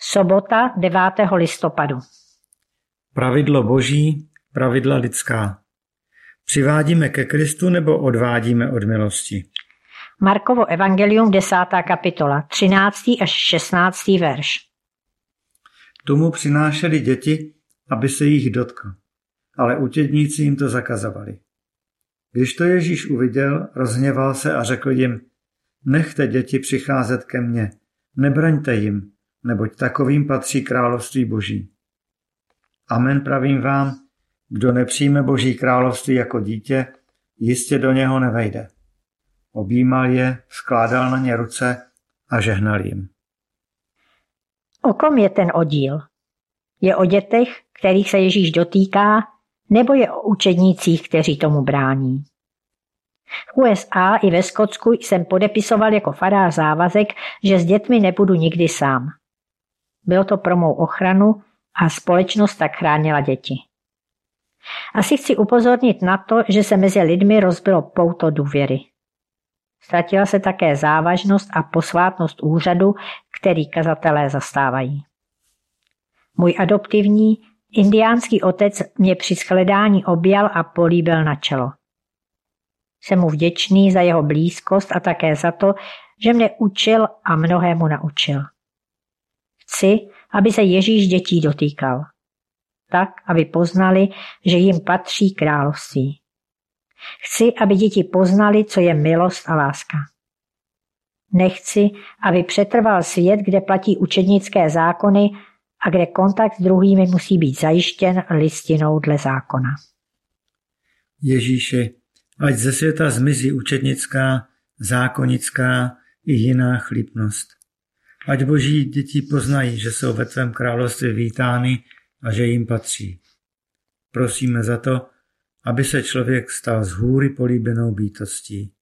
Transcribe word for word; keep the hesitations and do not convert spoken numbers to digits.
Sobota devátého listopadu. Pravidlo boží, pravidla lidská. Přivádíme ke Kristu nebo odvádíme od milosti? Markovo evangelium, desátá kapitola, třináctý až šestnáctý verš. Tomu přinášeli děti, aby se jich dotkl, ale učedníci jim to zakazovali. Když to Ježíš uviděl, rozhněval se a řekl jim: Nechte děti přicházet ke mně, nebraňte jim, neboť takovým patří království boží. Amen, pravím vám, kdo nepřijme boží království jako dítě, jistě do něho nevejde. Objímal je, skládal na ně ruce a žehnal jim. O kom je ten oddíl? Je o dětech, kterých se Ježíš dotýká, nebo je o učednících, kteří tomu brání? V U S A i ve Skotsku jsem podepisoval jako farář závazek, že s dětmi nebudu nikdy sám. Bylo to pro mou ochranu a společnost tak chránila děti. Asi chci upozornit na to, že se mezi lidmi rozbilo pouto důvěry. Ztratila se také závažnost a posvátnost úřadu, který kazatelé zastávají. Můj adoptivní, indiánský otec mě při shledání objal a políbil na čelo. Jsem mu vděčný za jeho blízkost a také za to, že mne učil a mnohému naučil. Chci, aby se Ježíš dětí dotýkal. Tak, aby poznali, že jim patří království. Chci, aby děti poznali, co je milost a láska. Nechci, aby přetrval svět, kde platí učednické zákony a kde kontakt s druhými musí být zajištěn listinou dle zákona. Ježíši, ať ze světa zmizí učednická, zákonická i jiná chlípnost. Ať boží děti poznají, že jsou ve tvém království vítány a že jim patří. Prosíme za to, aby se člověk stal z hůry políbenou bytostí.